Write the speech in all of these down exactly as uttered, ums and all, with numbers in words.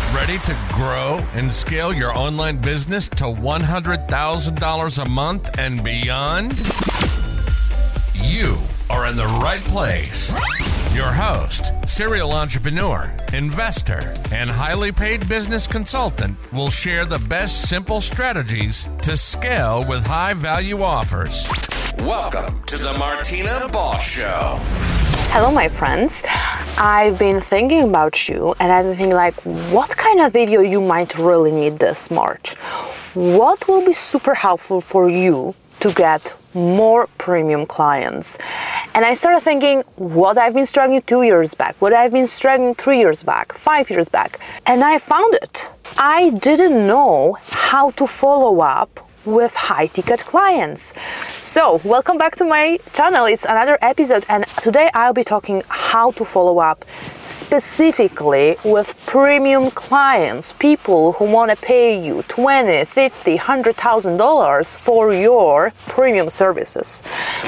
Ready to grow and scale your online business to one hundred thousand dollars a month and beyond? You are in the right place. Your host, serial entrepreneur, investor, and highly paid business consultant will share the best simple strategies to scale with high-value offers. Welcome to the Martina Boss Show. Hello, my friends. I've been thinking about you, and I've been thinking like, what kind of video you might really need this March? What will be super helpful for you to get more premium clients? And I started thinking what I've been struggling two years back, what I've been struggling three years back, five years back, and I found it. I didn't know how to follow up with high-ticket clients. So, welcome back to my channel. It's another episode, and today I'll be talking how to follow up specifically with premium clients, people who want to pay you twenty, fifty, one hundred thousand dollars for your premium services.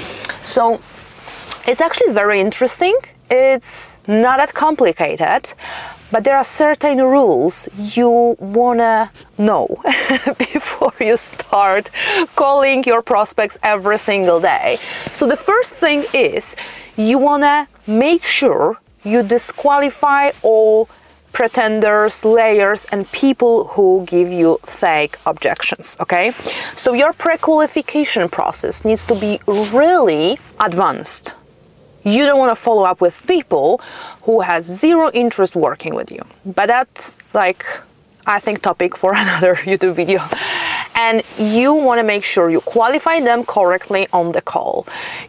So, it's actually very interesting. It's not that complicated, but there are certain rules you wanna know before you start calling your prospects every single day. So the first thing is you wanna make sure you disqualify all pretenders, layers, and people who give you fake objections, okay? So your pre-qualification process needs to be really advanced. You don't want to follow up with people who has zero interest working with you. But that's like, I think, topic for another YouTube video. And you want to make sure you qualify them correctly on the call.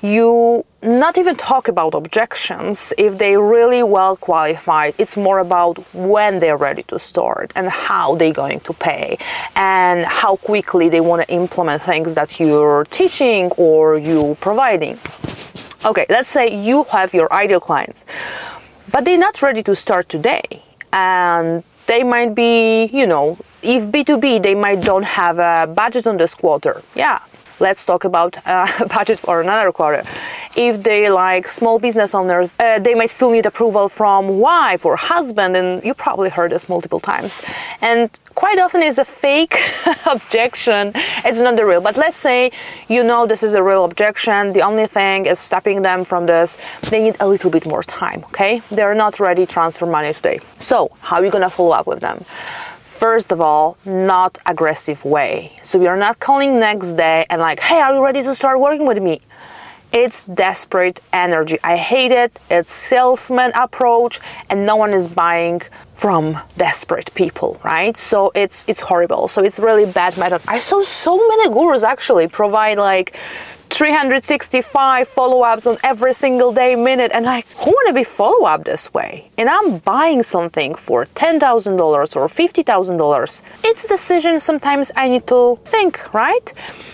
You not even talk about objections if they really well qualified. It's more about when they're ready to start and how they're going to pay and how quickly they want to implement things that you're teaching or you providing. Okay, let's say you have your ideal clients, but they're not ready to start today. And they might be, you know, if B two B, they might don't have a budget on this quarter. Yeah, let's talk about a budget for another quarter. If they like small business owners, uh, they might still need approval from wife or husband, and you probably heard this multiple times. And quite often it's a fake objection. It's not the real. But let's say you know this is a real objection. The only thing is stopping them from this. They need a little bit more time, okay? They're not ready to transfer money today. So how are you going to follow up with them? First of all, not aggressive way. So you're not calling next day and like, hey, are you ready to start working with me? It's desperate energy. I hate it. It's salesman approach, and no one is buying from desperate people, right? So it's it's horrible. So it's really bad method. I saw so many gurus actually provide like three hundred sixty-five follow-ups on every single day, minute, and like, who want to be follow-up this way? And I'm buying something for ten thousand dollars or fifty thousand dollars. It's decision sometimes I need to think, right?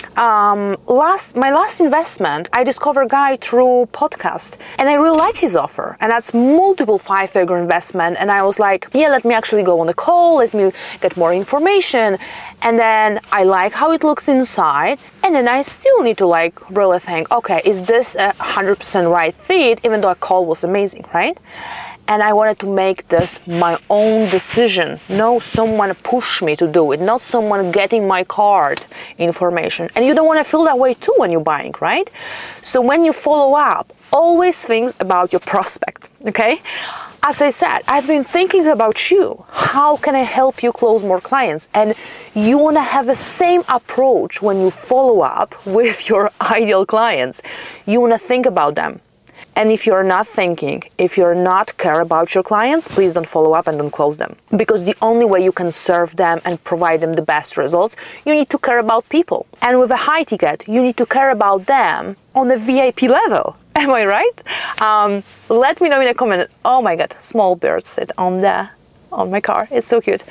Um, last my last investment, I discovered a guy through podcast, and I really like his offer, and that's multiple five-figure investment. And I was like, yeah, let me actually go on the call, let me get more information, and then I like how it looks inside, and then I still need to like really think, okay, is this a one hundred percent right fit? Even though a call was amazing, right? And I wanted to make this my own decision. No someone push me to do it, not someone getting my card information. And you don't want to feel that way too when you're buying, right? So when you follow up, always think about your prospect, okay? As I said, I've been thinking about you. How can I help you close more clients? And you want to have the same approach when you follow up with your ideal clients. You want to think about them. And if you're not thinking, if you're not care about your clients, please don't follow up and don't close them. Because the only way you can serve them and provide them the best results, you need to care about people. And with a high ticket, you need to care about them on a V I P level. Am I right? Um, let me know in a comment. Oh my God, small birds sit on the on my car. It's so cute.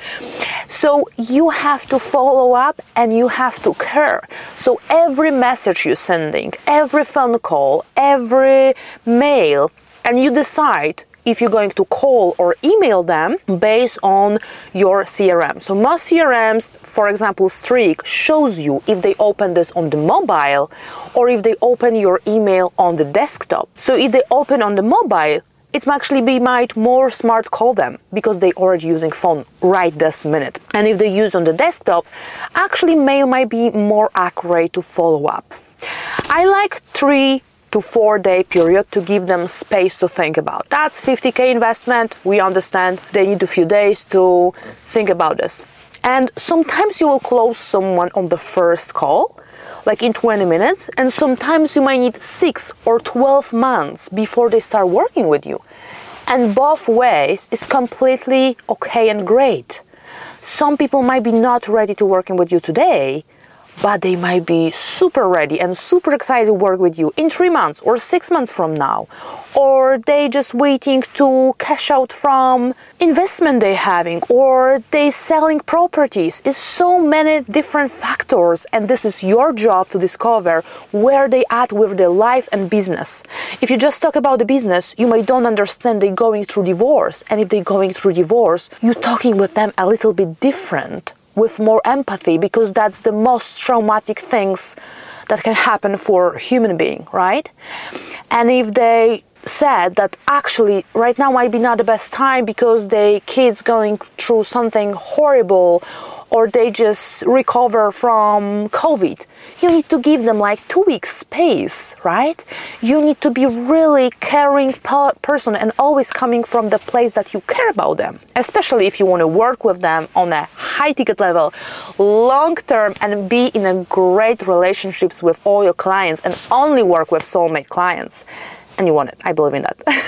So you have to follow up and you have to care. So every message you're sending, every phone call, every mail, and you decide if you're going to call or email them based on your C R M. So most C R Ms, for example, Streak, shows you if they open this on the mobile or if they open your email on the desktop. So if they open on the mobile, It's actually be might more smart call them because they already using phone right this minute. And if they use on the desktop, actually mail might be more accurate to follow up. I like three to four day period to give them space to think about. That's fifty K investment. We understand they need a few days to think about this. And sometimes you will close someone on the first call, like in twenty minutes, and sometimes you might need six or twelve months before they start working with you. And both ways is completely okay and great. Some people might be not ready to working with you today, but they might be super ready and super excited to work with you in three months or six months from now. Or they just waiting to cash out from investment they having, or they selling properties. It's so many different factors, and this is your job to discover where they at with their life and business. If you just talk about the business, you might don't understand they going through divorce, and if they going through divorce, you talking with them a little bit different, with more empathy, because that's the most traumatic things that can happen for a human being, right? And if they said that actually right now might be not the best time because they kids going through something horrible, or they just recover from COVID, you need to give them like two weeks space, right? You need to be really caring per- person and always coming from the place that you care about them, especially if you want to work with them on a high ticket level, long term, and be in a great relationships with all your clients and only work with soulmate clients. And you want it. I believe in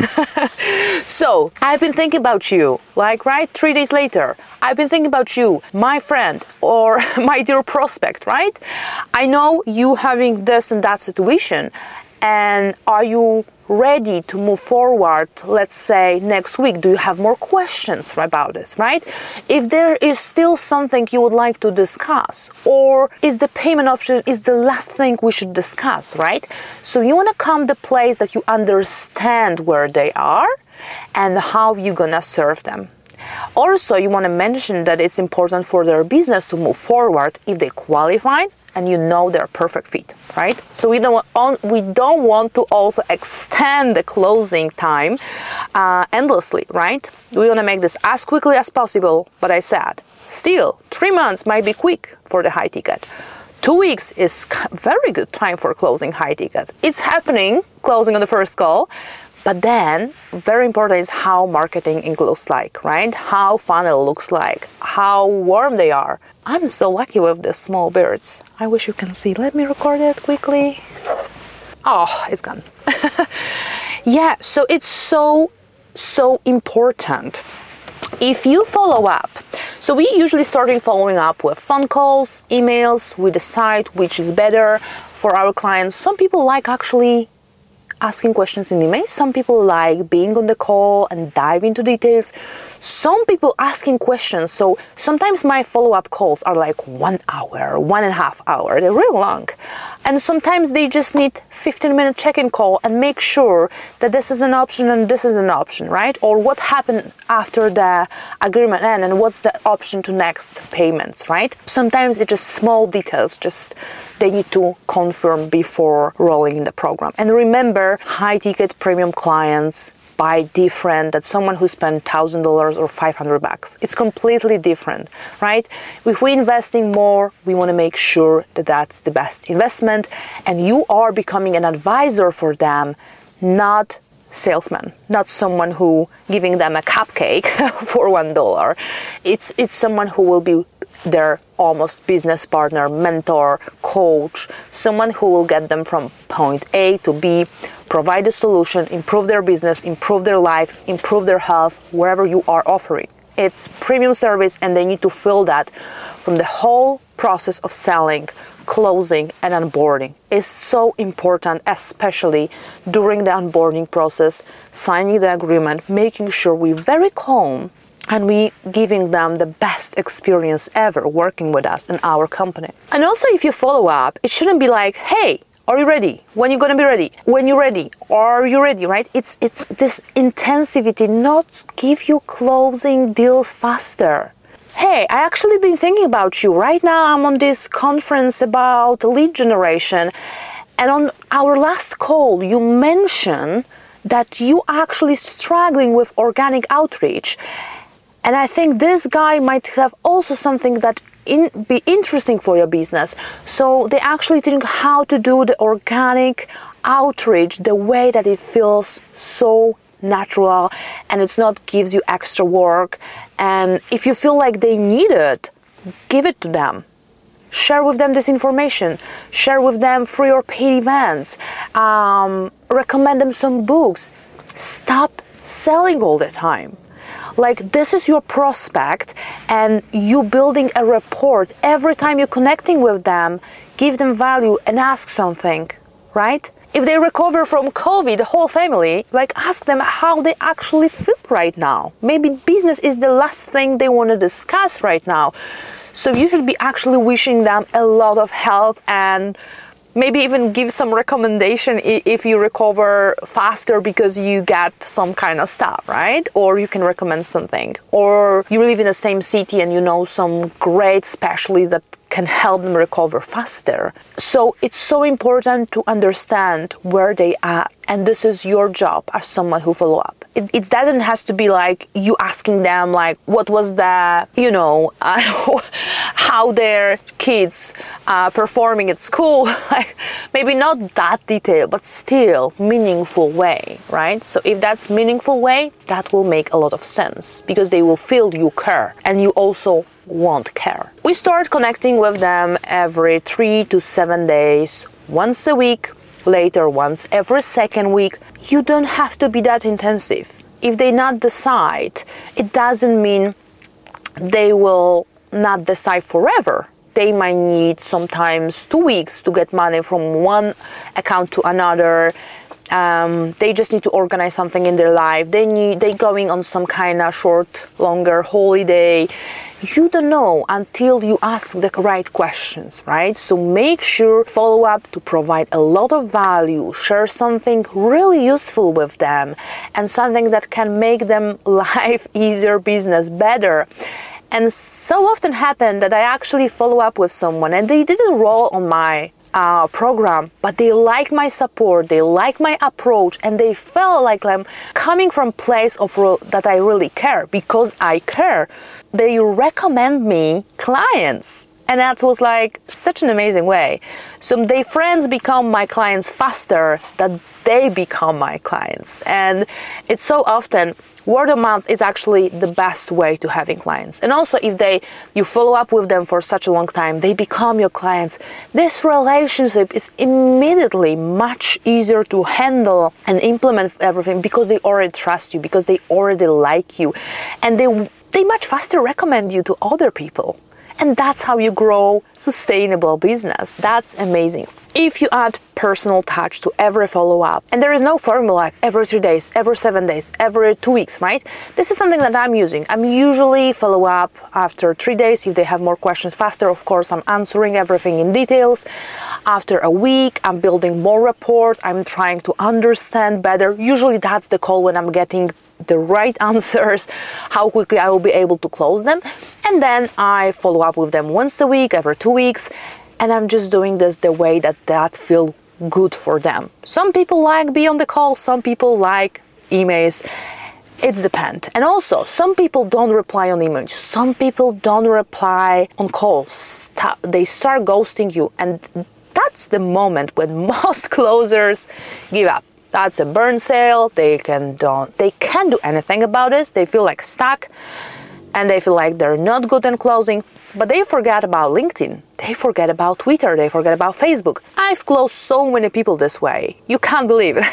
that. So I've been thinking about you, like, right? Three days later, I've been thinking about you, my friend, or my dear prospect, right? I know you having this and that situation, and are you ready to move forward, let's say next week? Do you have more questions about this, right? If there is still something you would like to discuss, or is the payment option is the last thing we should discuss, right? So you want to come to the place that you understand where they are and how you're gonna serve them. Also, you want to mention that it's important for their business to move forward if they qualify and you know they're perfect fit, right? So we don't want, we don't want to also extend the closing time uh, endlessly, right? We want to make this as quickly as possible, but I said, still, three months might be quick for the high ticket. Two weeks is very good time for closing high ticket. It's happening, closing on the first call. But then, very important is how marketing looks like, right? How funnel looks like, how warm they are. I'm so lucky with the small birds. I wish you can see. Let me record it quickly. Oh, it's gone. Yeah, so it's so, so important. If you follow up, so we usually starting following up with phone calls, emails. We decide which is better for our clients. Some people like actually asking questions in email. Some people like being on the call and dive into details. Some people asking questions. So sometimes my follow-up calls are like one hour, one and a half hour. They're real long. And sometimes they just need fifteen minute check-in call and make sure that this is an option and this is an option, right? Or what happened after the agreement end and what's the option to next payments, right? Sometimes it's just small details, just they need to confirm before rolling in the program. And remember, high ticket premium clients buy different than someone who spent one thousand dollars or five hundred bucks. It's completely different, right? If we're investing more, we want to make sure that that's the best investment, and you are becoming an advisor for them, not salesman, not someone who giving them a cupcake for one dollar. It's it's someone who will be their almost business partner, mentor, coach, someone who will get them from point A to B, provide a solution, improve their business, improve their life, improve their health, wherever you are offering. It's premium service, and they need to feel that from the whole process of selling, closing, and onboarding is so important, especially during the onboarding process, signing the agreement, making sure we're very calm and we giving them the best experience ever working with us in our company. And also, if you follow up, it shouldn't be like, hey, are you ready? When you gonna be ready? When you're ready? Are you ready, right? It's it's this intensivity, not give you closing deals faster. Hey, I actually been thinking about you. Right now I'm on this conference about lead generation, and on our last call you mentioned that you actually struggling with organic outreach. And I think this guy might have also something that in, be interesting for your business. So they actually think how to do the organic outreach the way that it feels so natural and it's not gives you extra work. And if you feel like they need it, give it to them. Share with them this information. Share with them free or paid events. Um, recommend them some books. Stop selling all the time. Like, this is your prospect and you building a rapport. Every time you're connecting with them, give them value and ask something, right? If they recover from COVID, the whole family, like, ask them how they actually feel right now. Maybe business is the last thing they want to discuss right now. So you should be actually wishing them a lot of health and maybe even give some recommendation if you recover faster because you get some kind of stuff, right? Or you can recommend something. Or you live in the same city and you know some great specialists that can help them recover faster. So it's so important to understand where they are. And this is your job as someone who follow up. It, it doesn't have to be like you asking them like what was the, you know, uh, how their kids uh, performing at school. Like, maybe not that detailed, but still meaningful way, right? So if that's meaningful way, that will make a lot of sense because they will feel you care and you also won't care. We start connecting with them every three to seven days, once a week, later once every second week. You don't have to be that intensive. If they not decide, it doesn't mean they will not decide forever. They might need sometimes two weeks to get money from one account to another. Um, they just need to organize something in their life. They need they going on some kind of short, longer holiday. You don't know until you ask the right questions, right? So make sure follow up to provide a lot of value, share something really useful with them and something that can make them life easier, business better. And so often happen that I actually follow up with someone and they didn't roll on my Uh, program, but they like my support, they like my approach, and they felt like I'm coming from a place of ro- that I really care. Because I care, they recommend me clients, and that was like such an amazing way. So their friends become my clients faster than they become my clients, and it's so often word of mouth is actually the best way to having clients. And also if they you follow up with them for such a long time, they become your clients. This relationship is immediately much easier to handle and implement everything because they already trust you, because they already like you, and they they much faster recommend you to other people. And that's how you grow sustainable business. That's amazing. If you add personal touch to every follow-up, and there is no formula like every three days, every seven days, every two weeks, right? This is something that I'm using. I'm usually follow up after three days. If they have more questions faster, of course, I'm answering everything in details. After a week, I'm building more rapport. I'm trying to understand better. Usually that's the call when I'm getting the right answers, how quickly I will be able to close them. And then I follow up with them once a week, every two weeks. And I'm just doing this the way that that feels good for them. Some people like be on the call, some people like emails. It depends. And also, some people don't reply on emails. Some people don't reply on calls. They start ghosting you. And that's the moment when most closers give up. That's a burn sale. They can don't they can't do anything about this. They feel like stuck and they feel like they're not good in closing. But they forget about LinkedIn. They forget about Twitter. They forget about Facebook. I've closed so many people this way. You can't believe it.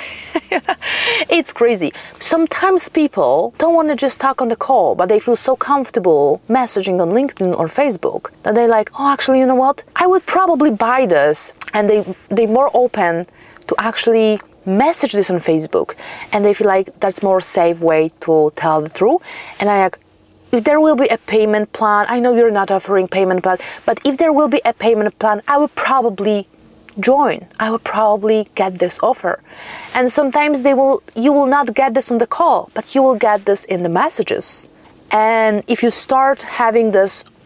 It's crazy. Sometimes people don't want to just talk on the call, but they feel so comfortable messaging on LinkedIn or Facebook that they're like, oh, actually, you know what? I would probably buy this. And they, they're more open to actually message this on Facebook, and they feel like that's more safe way to tell the truth. And I like, if there will be a payment plan, I know you're not offering payment plan, but if there will be a payment plan, I will probably join. I will probably get this offer. And sometimes they will, you will not get this on the call, but you will get this in the messages. And if you start having this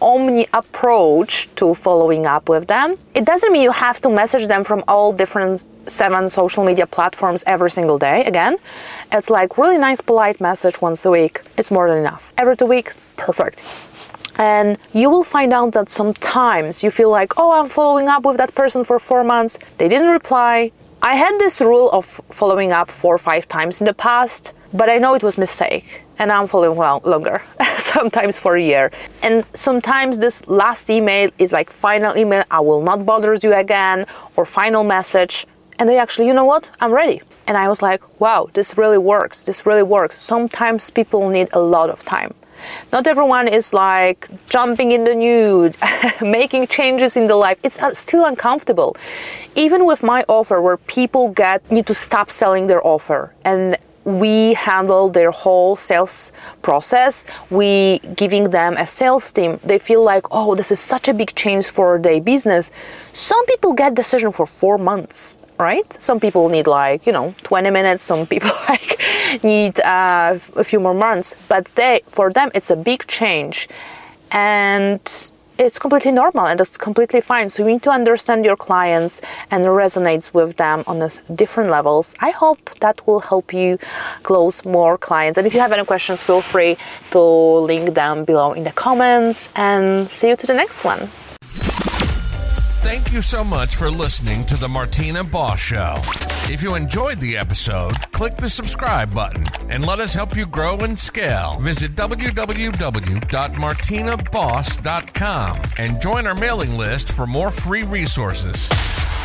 omni approach to following up with them. It doesn't mean you have to message them from all different seven social media platforms every single day. Again, it's like really nice, polite message once a week. It's more than enough. Every two weeks, perfect. And you will find out that sometimes you feel like, oh, I'm following up with that person for four months. They didn't reply. I had this rule of following up four or five times in the past, but I know it was a mistake. And I'm following well longer, sometimes for a year. And sometimes this last email is like final email, I will not bother you again, or final message. And they actually, you know what, I'm ready. And I was like, wow, this really works. This really works. Sometimes people need a lot of time. Not everyone is like jumping in the nude, making changes in the life. It's still uncomfortable. Even with my offer where people get need to stop selling their offer and we handle their whole sales process, we giving them a sales team. They feel like, oh, this is such a big change for their business. Some people get decision for four months. Right? Some people need like, you know, twenty minutes. Some people like need uh, a few more months. But they, for them, it's a big change. And it's completely normal and it's completely fine. So you need to understand your clients and resonate with them on a different levels. I hope that will help you close more clients. And if you have any questions, feel free to link them below in the comments. And see you to the next one. Thank you so much for listening to the Martina Boss Show. If you enjoyed the episode, click the subscribe button and let us help you grow and scale. Visit w w w dot martina boss dot com and join our mailing list for more free resources.